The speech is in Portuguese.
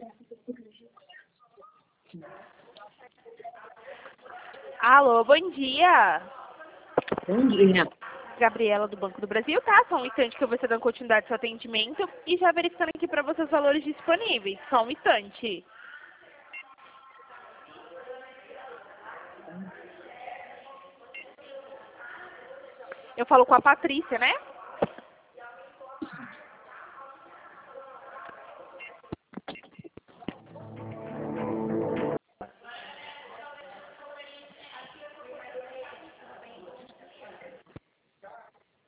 Alô, bom dia. Bom dia. Gabriela do Banco do Brasil, tá? Só um instante que eu vou estar dando continuidade ao seu atendimento e já verificando aqui para vocês os valores disponíveis. Só um instante. Eu falo com a Patrícia, né?